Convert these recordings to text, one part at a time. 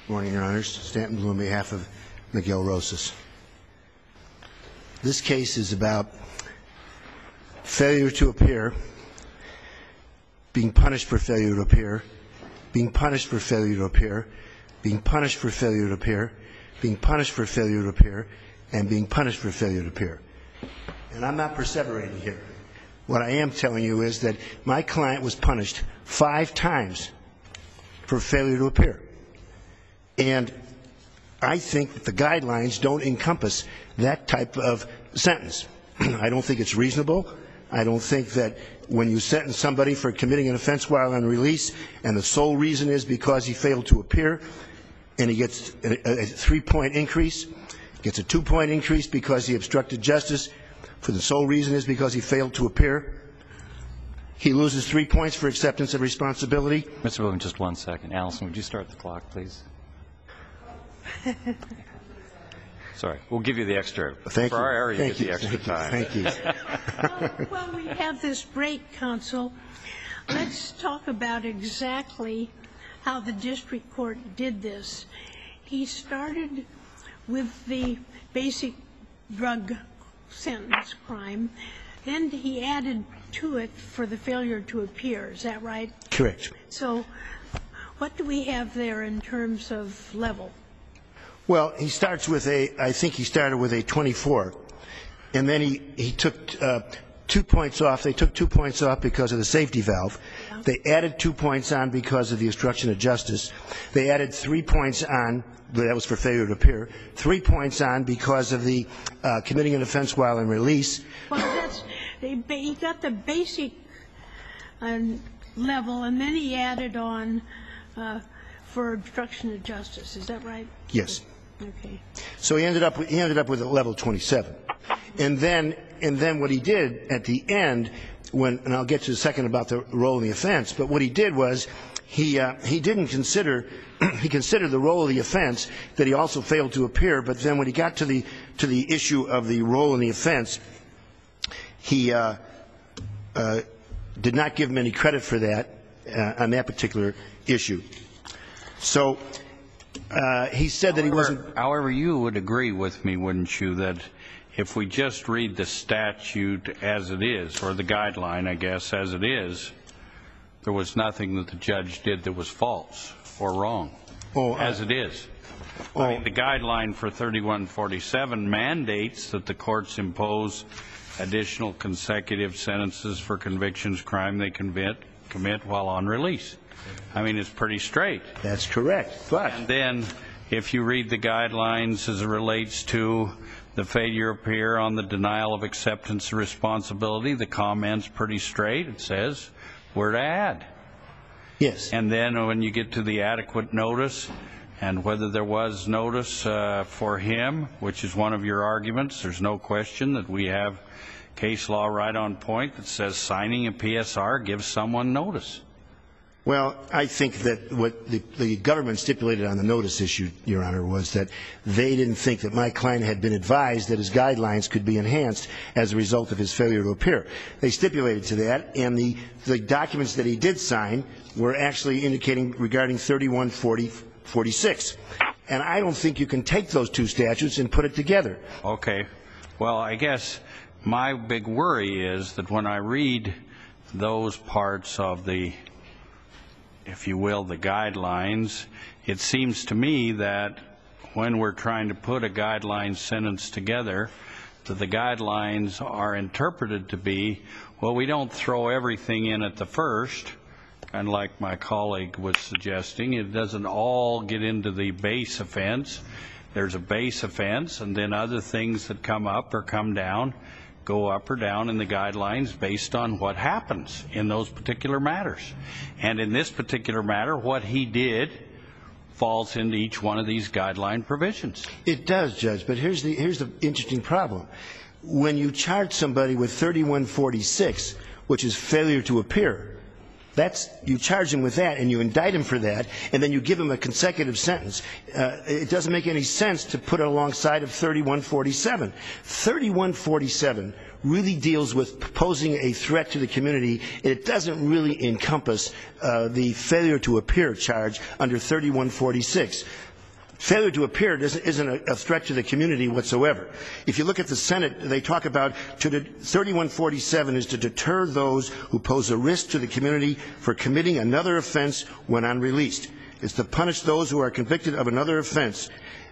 Good morning, Your Honors. Stanton Blue on behalf of Miguel Rosas. This case is about failure to appear, being punished for failure to appear, being punished for failure to appear, being punished for failure to appear, being punished for failure to appear, and being punished for failure to appear. And I'm not perseverating here. What I am telling you is that my client was punished 5 times for failure to appear. And I think that the guidelines don't encompass that type of sentence. I don't think it's reasonable. I don't think that when you sentence somebody for committing an offense while on release and the sole reason is because he failed to appear and he gets a 3-point increase, gets a 2-point increase because he obstructed justice, for the sole reason is because he failed to appear, he loses 3 points for acceptance of responsibility. Mr. Williams, just 1 second. Allison, would you start the clock, please? Sorry, we'll give you the extra. Thank for you. our area, Thank you you. get the extra time. Thank you. Well, we have this break, counsel. Let's talk about exactly how the district court did this. He started with the basic drug sentence crime. Then he added to it for the failure to appear. Is that right? Correct. So what do we have there in terms of level? Well, he starts with I think he started with a 24. And then he took 2 points off. They took 2 points off because of the safety valve. Yeah. They added 2 points on because of the obstruction of justice. They added 3 points on, that was for failure to appear, 3 points on because of the committing an offense while in release. Well, that's, he got the basic level, and then he added on for obstruction of justice. Is that right? Yes. Okay. So he ended up with a level 27. And then what he did at the end, and I'll get to a second about the role of the offense, but what he did was he didn't consider he considered the role of the offense that he also failed to appear, but then when he got to the issue of the role in the offense, he did not give him any credit for that on that particular issue. So he said that he wasn't. However, you would agree with me, wouldn't you, that if we just read the statute as it is, or the guideline, I guess, as it is, there was nothing that the judge did that was false or wrong, as it is. I mean, the guideline for 3147 mandates that the courts impose additional consecutive sentences for convictions, crime they commit while on release. I mean, it's pretty straight. That's correct. But and then if you read the guidelines as it relates to the failure to appear on the denial of acceptance of responsibility, the comment's pretty straight. It says where to add. Yes. And then when you get to the adequate notice and whether there was notice for him, which is one of your arguments, there's no question that we have case law right on point that says signing a PSR gives someone notice. Well, I think that what the government stipulated on the notice issue, Your Honor, was that they didn't think that my client had been advised that his guidelines could be enhanced as a result of his failure to appear. They stipulated to that, and the documents that he did sign were actually indicating regarding 3146. And I don't think you can take those two statutes and put it together. Okay. Well, I guess my big worry is that when I read those parts of the, if you will, the guidelines, it seems to me that when we're trying to put a guideline sentence together, that the guidelines are interpreted to be, well, we don't throw everything in at the first, and like my colleague was suggesting, it doesn't all get into the base offense. There's a base offense, and then other things that come up or come down go up or down in the guidelines based on what happens in those particular matters. And in this particular matter, what he did falls into each one of these guideline provisions. It does, Judge, but here's the interesting problem. When you charge somebody with 3146, which is failure to appear, you charge him with that and you indict him for that, and then you give him a consecutive sentence. It doesn't make any sense to put it alongside of 3147. 3147 really deals with posing a threat to the community. It doesn't really encompass the failure to appear charge under 3146. Failure to appear isn't a threat to the community whatsoever. If you look at the Senate, they talk about 3147 is to deter those who pose a risk to the community for committing another offense when unreleased. It's to punish those who are convicted of another offense.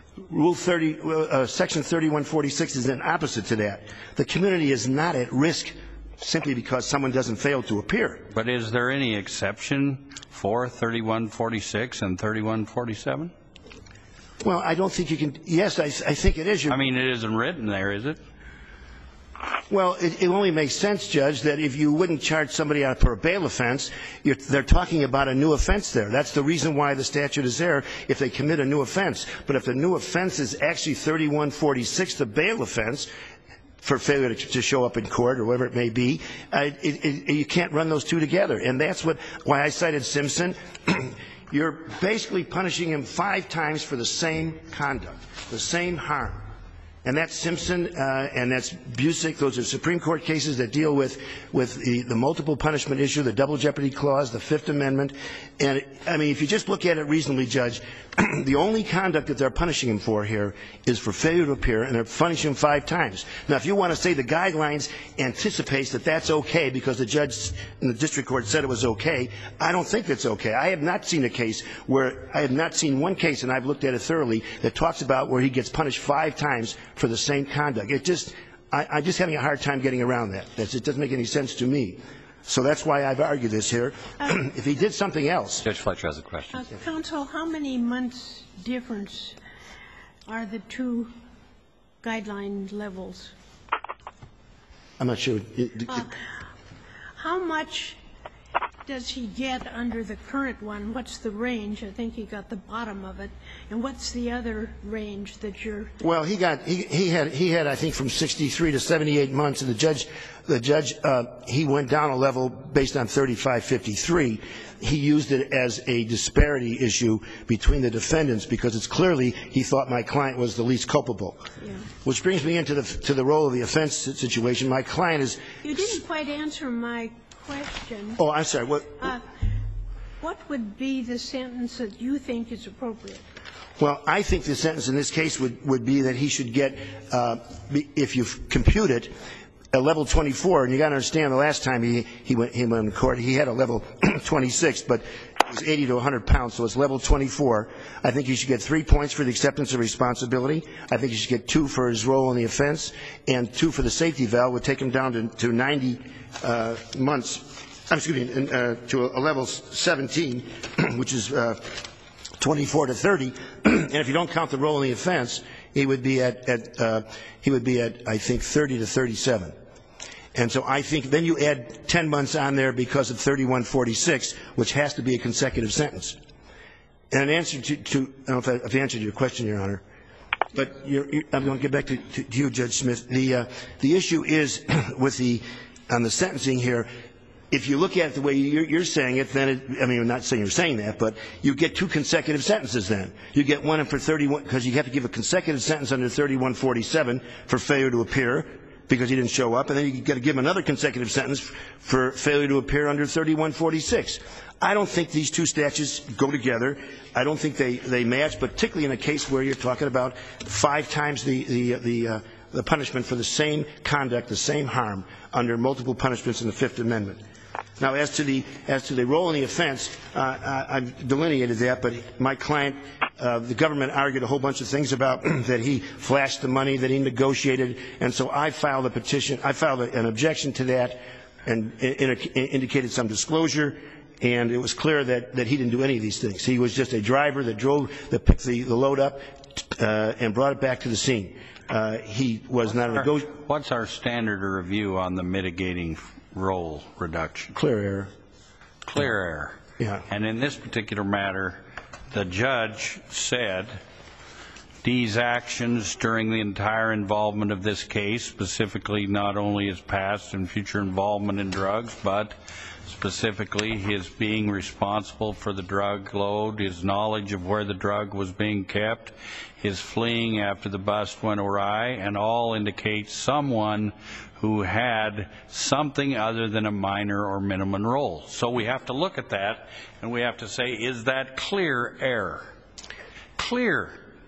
Section 3146 is an opposite to that. The community is not at risk simply because someone doesn't fail to appear. But is there any exception for 3146 and 3147? Well, I don't think you can. Yes, I think it is. I mean, it isn't written there, is it? Well, it only makes sense, Judge, that if you wouldn't charge somebody out for a bail offense, they're talking about a new offense there. That's the reason why the statute is there, if they commit a new offense. But if the new offense is actually 3146, the bail offense, for failure to show up in court or whatever it may be, you can't run those two together. And that's why I cited Simpson. You're basically punishing him 5 times for the same conduct, the same harm. And that's Simpson and that's Busick. Those are Supreme Court cases that deal with the multiple punishment issue, the double jeopardy clause, the Fifth Amendment. And, I mean, if you just look at it reasonably, Judge, the only conduct that they're punishing him for here is for failure to appear, and they're punishing him 5 times. Now, if you want to say the guidelines anticipates that that's okay because the judge in the district court said it was okay, I don't think that's okay. I have not seen one case, and I've looked at it thoroughly, that talks about where he gets punished 5 times for the same conduct. I'm just having a hard time getting around that. It doesn't make any sense to me. So that's why I've argued this here. If he did something else. Judge Fletcher has a question. Counsel, how many months difference are the 2 guideline levels? I'm not sure. How much does he get under the current one? What's the range? I think he got the bottom of it. And what's the other range that you're? Well, he had I think from 63 to 78 months, and the judge he went down a level based on 3553. He used it as a disparity issue between the defendants because it's clearly he thought my client was the least culpable. Yeah. Which brings me into the role of the offense situation. My client is. You didn't quite answer my question. Oh, I'm sorry. What would be the sentence that you think is appropriate? Well, I think the sentence in this case would be that he should get, if you compute it, a level 24. And you got to understand, the last time he went in court, he had a level 26, but it was 80 to 100 pounds, so it's level 24. I think he should get 3 points for the acceptance of responsibility. I think he should get 2 for his role in the offense, and 2 for the safety valve would take him down to 90 months. To a level 17, which is 24 to 30. And if you don't count the role in the offense, he would be at I think 30 to 37. And so I think then you add 10 months on there because of 3146, which has to be a consecutive sentence. And in answer to I don't know if I've answered your question, Your Honor, but I'm going to get back to you, Judge Smith. The issue is on the sentencing here. If you look at it the way you're saying it, then I'm not saying you're saying that, but you get 2 consecutive sentences then. You get one for 31, because you have to give a consecutive sentence under 3147 for failure to appear because he didn't show up, and then you got to give him another consecutive sentence for failure to appear under 3146. I don't think these 2 statutes go together. I don't think they match, particularly in a case where you're talking about 5 times the punishment for the same conduct, the same harm, under multiple punishments in the Fifth Amendment. Now, as to the role in the offense, I've delineated that, but my client, the government argued a whole bunch of things about that he flashed the money, that he negotiated, and so I filed a petition. I filed an objection to that and indicated some disclosure, and it was clear that he didn't do any of these things. He was just a driver that picked the load up and brought it back to the scene. He was not a negotiator. What's our standard of review on the mitigating role reduction? Clear error. Clear error. Yeah. And in this particular matter, the judge said these actions during the entire involvement of this case, specifically not only his past and future involvement in drugs, but specifically his being responsible for the drug load, his knowledge of where the drug was being kept, his fleeing after the bust went awry, and all indicate someone who had something other than a minor or minimum role. So we have to look at that, and we have to say, is that clear error? Clear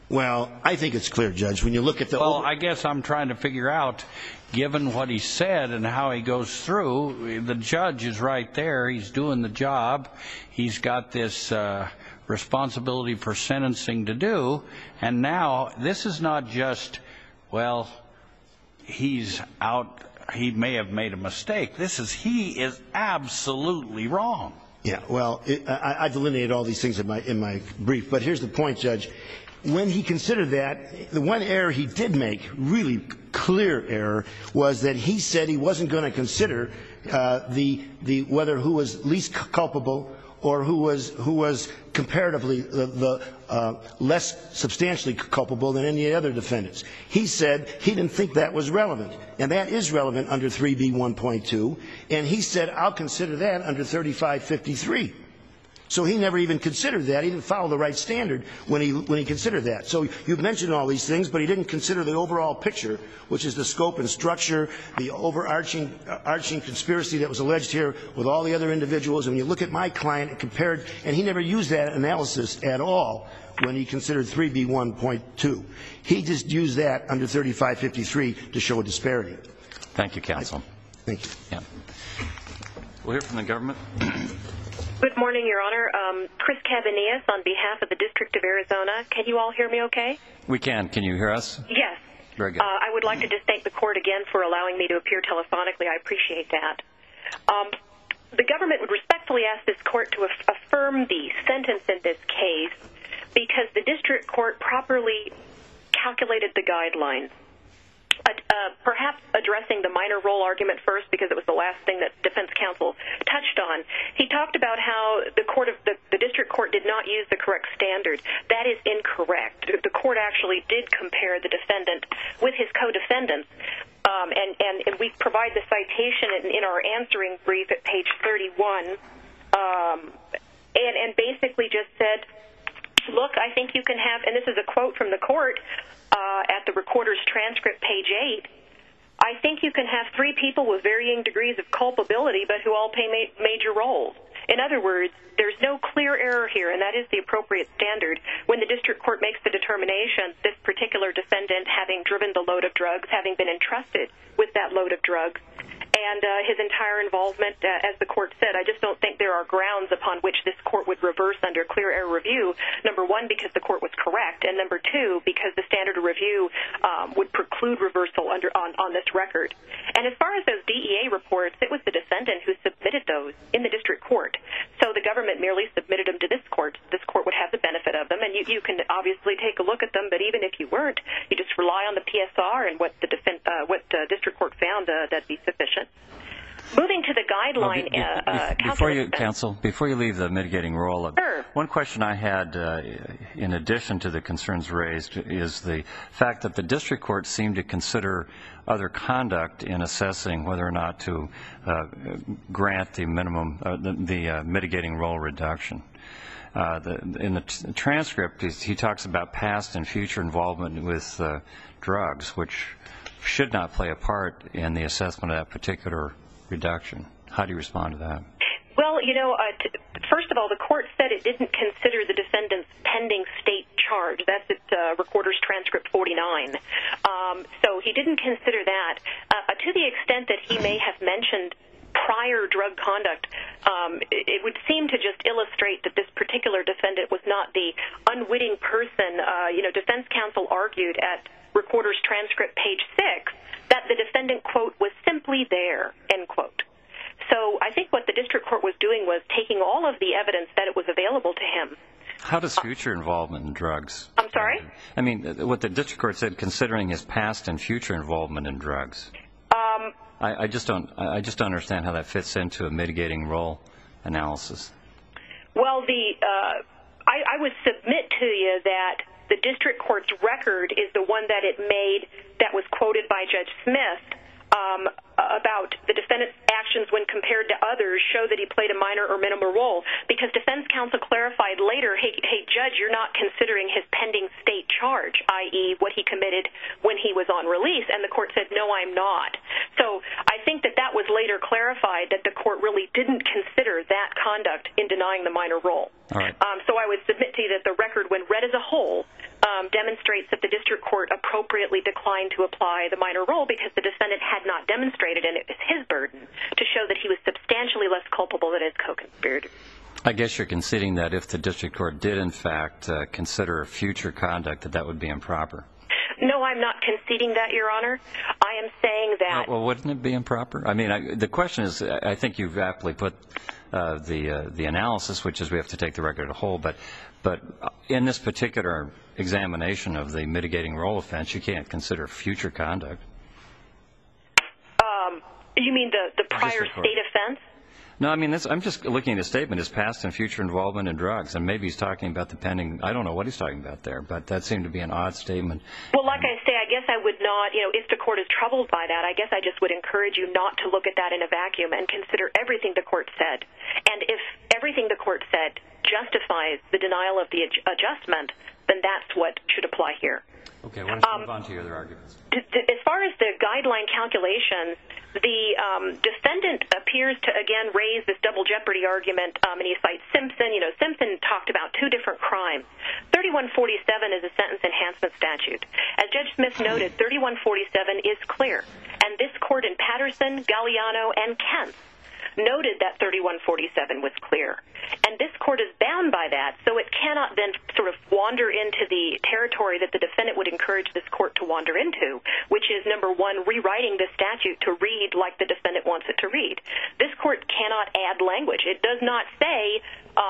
Well, I think it's clear, Judge. When you look at the... Well, I guess I'm trying to figure out, given what he said and how he goes through, the judge is right there. He's doing the job. He's got this responsibility for sentencing to do. And now this is not just, well, he's out, he may have made a mistake. He is absolutely wrong. Yeah, well, I delineated all these things in my brief. But here's the point, Judge. When he considered that, the one error he did make, really clear error, was that he said he wasn't going to consider whether who was least culpable or who was comparatively the less substantially culpable than any other defendants. He said he didn't think that was relevant, and that is relevant under 3B1.2, and he said, I'll consider that under 3553. So he never even considered that. He didn't follow the right standard when he considered that. So you've mentioned all these things, but he didn't consider the overall picture, which is the scope and structure, the overarching conspiracy that was alleged here with all the other individuals. And when you look at my client and compared, and he never used that analysis at all when he considered 3B1.2. He just used that under 3553 to show a disparity. Thank you, counsel. Thank you. Yeah. We'll hear from the government. Good morning, Your Honor. Chris Cabanillas on behalf of the District of Arizona. Can you all hear me okay? We can. Can you hear us? Yes. Very good. I would like to just thank the court again for allowing me to appear telephonically. I appreciate that. The government would respectfully ask this court to affirm the sentence in this case because the district court properly calculated the guidelines. Perhaps addressing the minor role argument first, because it was the last thing that defense counsel touched on. He talked about how the district court did not use the correct standard. That is incorrect. The court actually did compare the defendant with his co-defendants, and we provide the citation in our answering brief at page 31, and basically just said, look, I think you can have, and this is a quote from the court at the recorder's transcript, page 8, I think you can have three people with varying degrees of culpability, but who all play major roles. In other words, there's no clear error here, and that is the appropriate standard. When the district court makes the determination, this particular defendant having driven the load of drugs, having been entrusted with that load of drugs, and his entire involvement, as the court said, I just don't think there are grounds upon which this court would reverse under clear error review. Number one, because the court was correct, and number two, because the standard of review would preclude reversal on this record. And as far as those DEA reports, it was the defendant who submitted those in the district court. So the government merely submitted them to this court. This court would have the benefit of them, and you can obviously take a look at them, but even if you weren't, you just rely on the PSR and what the district court found, that'd be sufficient. Moving to the guideline before you leave the mitigating role, sure. One question I had, in addition to the concerns raised, is the fact that the district court seemed to consider other conduct in assessing whether or not to grant the minimum, the mitigating role reduction. In the transcript, he talks about past and future involvement with drugs, which should not play a part in the assessment of that particular reduction. How do you respond to that? Well, first of all, the court said it didn't consider the defendant's pending state charge. That's at Recorder's Transcript 49. So he didn't consider that. To the extent that he may have mentioned prior drug conduct, it would seem to just illustrate that this particular defendant was not the unwitting person. Defense counsel argued at Recorder's Transcript, page 6, that the defendant, quote, was simply there, end quote. So I think what the district court was doing was taking all of the evidence that it was available to him. How does future involvement in drugs? I'm sorry? I mean, what the district court said, considering his past and future involvement in drugs. I just don't understand how that fits into a mitigating role analysis. Well, I would submit to you that the district court's record is the one that it made that was quoted by Judge Smith about the defendant's actions when compared to others show that he played a minor or minimal role, because defense counsel clarified later later, hey, Judge, you're not considering his pending state charge, i.e. what he committed when he was on release. And the court said, no, I'm not. So I think that that was later clarified, that the court really didn't consider that conduct in denying the minor role. All right. So I would submit to you that the record, when read as a whole, demonstrates that the district court appropriately declined to apply the minor role because the defendant had not demonstrated, and it was his burden, to show that he was substantially less culpable than his co-conspirator. I guess you're conceding that if the district court did, in fact, consider future conduct, that would be improper. No, I'm not conceding that, Your Honor. I am saying that... Well, wouldn't it be improper? I mean, the question is, I think you've aptly put the analysis, which is we have to take the record as a whole, but in this particular examination of the mitigating role offense, you can't consider future conduct. You mean the prior state offense? No, I mean, I'm just looking at the statement, his past and future involvement in drugs, and maybe he's talking about the pending, I don't know what he's talking about there, but that seemed to be an odd statement. Well, like I say, I guess I would not, if the court is troubled by that, I guess I just would encourage you not to look at that in a vacuum and consider everything the court said. And if everything the court said justifies the denial of the adjustment, then that's what should apply here. Okay, why don't you move on to your other arguments? As far as the guideline calculations, the defendant appears to, again, raise this double jeopardy argument, and he cites Simpson. Simpson talked about two different crimes. 3147 is a sentence enhancement statute. As Judge Smith noted, 3147 is clear, and this court in Patterson, Galliano, and Kent noted that 3147 was clear. And this court is bound by that, so it cannot then sort of wander into the territory that the defendant would encourage this court to wander into, which is, number one, rewriting the statute to read like the defendant wants it to read. This court cannot add language. It does not say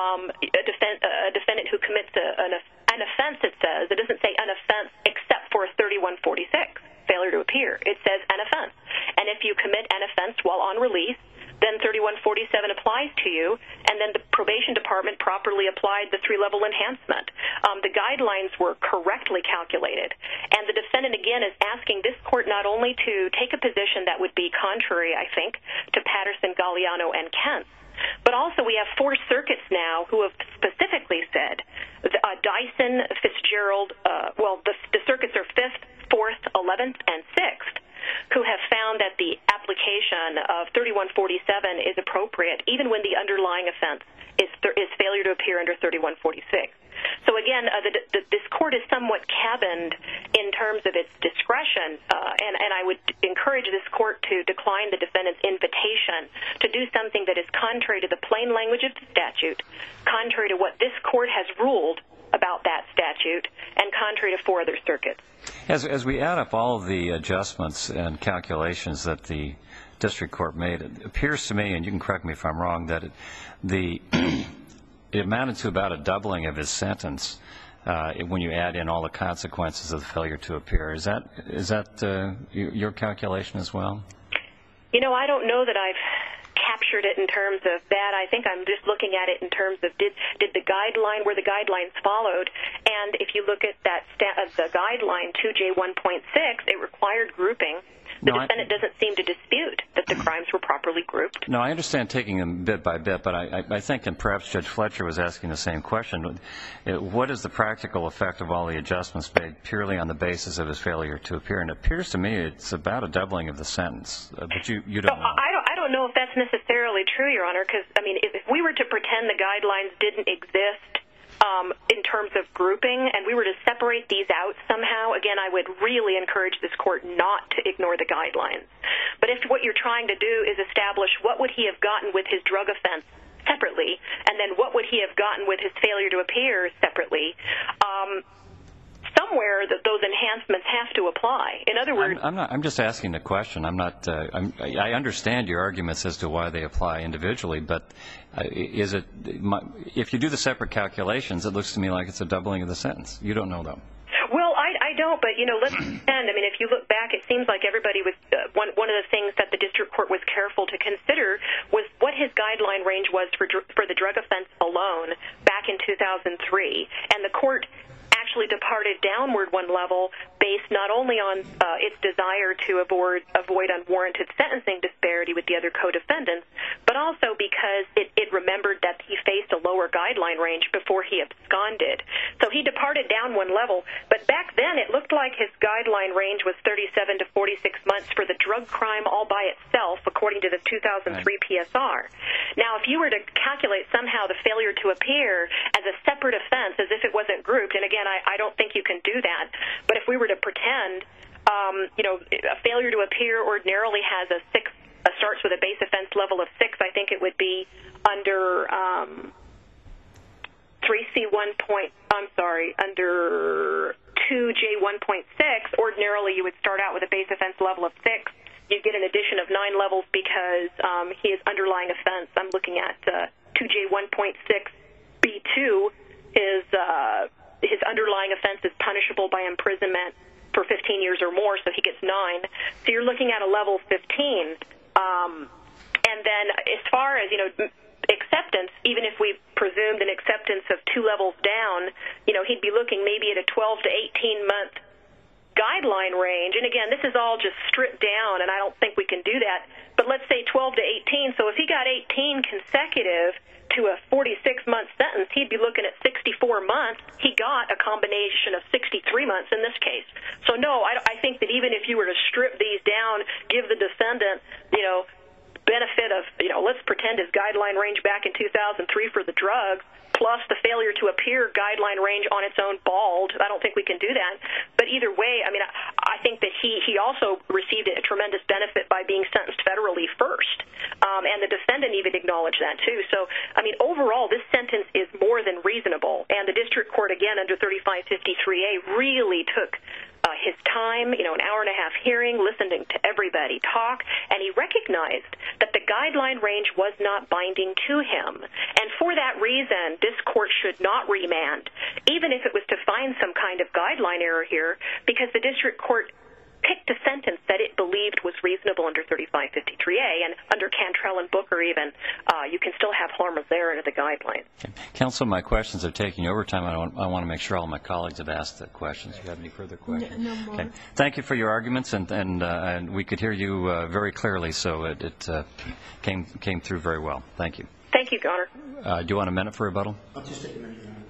a defendant who commits an offense, it says. It doesn't say an offense except for 3146, failure to appear. It says an offense. And if you commit an offense while on release, then 3147 applies to you, and then the probation department properly applied the 3-level enhancement. The guidelines were correctly calculated, and the defendant, again, is asking this court not only to take a position that would be contrary, I think, to Patterson, Galliano, and Kent, but also we have 4 circuits now who have specifically said, Dyson, Fitzgerald, the circuits are 5th, 4th, 11th, and 6th, who have found that the application of 3147 is appropriate even when the underlying offense is failure to appear under 3146. So again, this court is somewhat cabined in terms of its discretion, and I would encourage this court to decline the defendant's invitation to do something that is contrary to the plain language of the statute, contrary to what this court has ruled about that statute, and contrary to 4 other circuits. As we add up all of the adjustments and calculations that the district court made, it appears to me, and you can correct me if I'm wrong, that it amounted to about a doubling of his sentence when you add in all the consequences of the failure to appear. Is that your calculation as well? I don't know that I've captured it in terms of that. I think I'm just looking at it in terms of did the guideline, were the guidelines followed, and if you look at that the guideline 2J1.6, it required grouping. The defendant doesn't seem to dispute that the crimes were properly grouped. No, I understand taking them bit by bit, but I think, and perhaps Judge Fletcher was asking the same question, what is the practical effect of all the adjustments made purely on the basis of his failure to appear? And it appears to me it's about a doubling of the sentence, but you don't know. I don't know if that's necessarily true, Your Honor, because, if we were to pretend the guidelines didn't exist in terms of grouping, and we were to separate these out somehow, again, I would really encourage this court not to ignore the guidelines. But if what you're trying to do is establish what would he have gotten with his drug offense separately, and then what would he have gotten with his failure to appear separately, somewhere that those enhancements have to apply. In other words, I'm just asking the question. I understand your arguments as to why they apply individually, but if you do the separate calculations, it looks to me like it's a doubling of the sentence. You don't know, though. Well, I don't, but let's pretend. If you look back, it seems like everybody was one of the things that the district court was careful to consider was what his guideline range was for the drug offense alone back in 2003, and the court actually departed downward one level based not only on its desire to avoid unwarranted sentencing disparity with the other co-defendants, but also because it remembered that he faced a lower guideline range before he absconded. So he departed down one level, but back then it looked like his guideline range was 37 to 46 months for the drug crime all by itself, according to the 2003 PSR. Now, if you were to calculate somehow the failure to appear as a separate offense, as if it wasn't grouped, and again, I don't think you can do that, but if we were to pretend, a failure to appear ordinarily has starts with a base offense level of 6, I think it would be under 2J1.6, ordinarily you would start out with a base offense level of 6. You get an addition of 9 levels because his underlying offense, I'm looking at 2J1.6B2, his underlying offense is punishable by imprisonment for 15 years or more, so he gets 9. So you're looking at a level 15. And then as far as, acceptance, even if we presumed an acceptance of 2 levels down, he'd be looking maybe at a 12 to 18-month guideline range. And again, this is all just stripped down, and I don't think we can do that. But let's say 12 to 18. So if he got 18 consecutive to a 46-month sentence, he'd be looking at 64 months. He got a combination of 63 months in this case. So no, I think that even if you were to strip these down, give the defendant, benefit of, let's pretend his guideline range back in 2003 for the drugs, plus the failure to appear guideline range on its own bald. I don't think we can do that. But either way, I think that he also received a tremendous benefit by being sentenced federally first. And the defendant even acknowledged that, too. So, overall, this sentence is more than reasonable. And the district court, again, under 3553A, really took his time, an hour-and-a-half hearing, listening to everybody talk, and he recognized that the guideline range was not binding to him. And for that reason, this court should not remand, even if it was to find some kind of guideline error here, because the district court picked a sentence that it believed was reasonable under 3553A, and under Cantrell and Booker even, you can still have harmless error under the guidelines. Okay. Counsel, my questions are taking overtime. I want to make sure all my colleagues have asked the questions. Do you have any further questions? No more. Okay. Thank you for your arguments, and we could hear you very clearly, so it came through very well. Thank you. Thank you, Your Honor. Do you want a minute for rebuttal? I'll just take a minute, Your Honor.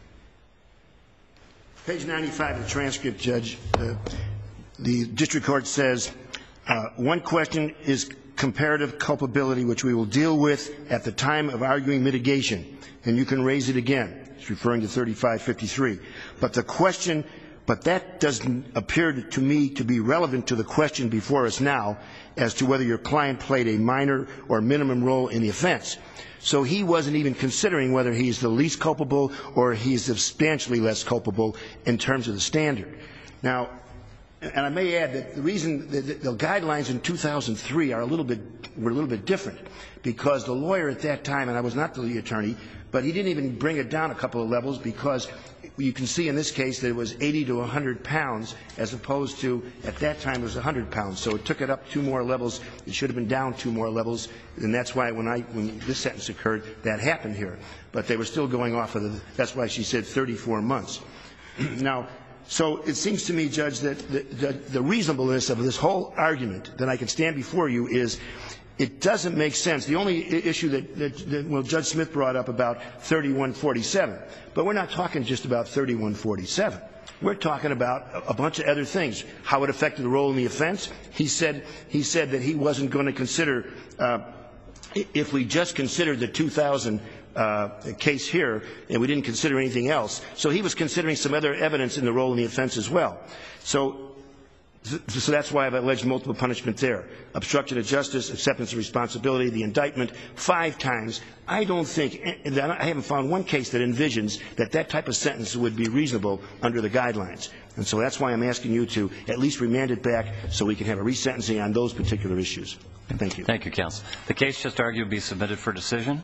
Page 95 of the transcript, Judge. The district court says, one question is comparative culpability, which we will deal with at the time of arguing mitigation, and you can raise it again. It's referring to 3553. But that doesn't appear to me to be relevant to the question before us now as to whether your client played a minor or minimum role in the offense. So he wasn't even considering whether he's the least culpable or he's substantially less culpable in terms of the standard. Now, and I may add that the reason that the guidelines in 2003 were a little bit different, because the lawyer at that time, and I was not the lead attorney, but he didn't even bring it down a couple of levels, because you can see in this case that it was 80 to 100 pounds as opposed to at that time it was 100 pounds. So it took it up 2 more levels. It should have been down 2 more levels, and that's why when this sentence occurred, that happened here. But they were still going off of that's why she said 34 months. Now, so it seems to me, Judge, that the reasonableness of this whole argument that I can stand before you is it doesn't make sense. The only issue that Judge Smith brought up about 3147, but we're not talking just about 3147. We're talking about a bunch of other things. How it affected the role in the offense. He said that he wasn't going to consider, if we just considered the 2000 case here, and we didn't consider anything else. So he was considering some other evidence in the role in the offense as well. So that's why I've alleged multiple punishment there. Obstruction of justice, acceptance of responsibility, the indictment 5 times. I don't think, I haven't found one case that envisions that type of sentence would be reasonable under the guidelines. And so that's why I'm asking you to at least remand it back so we can have a resentencing on those particular issues. Thank you. Thank you, counsel. The case just argued will be submitted for decision.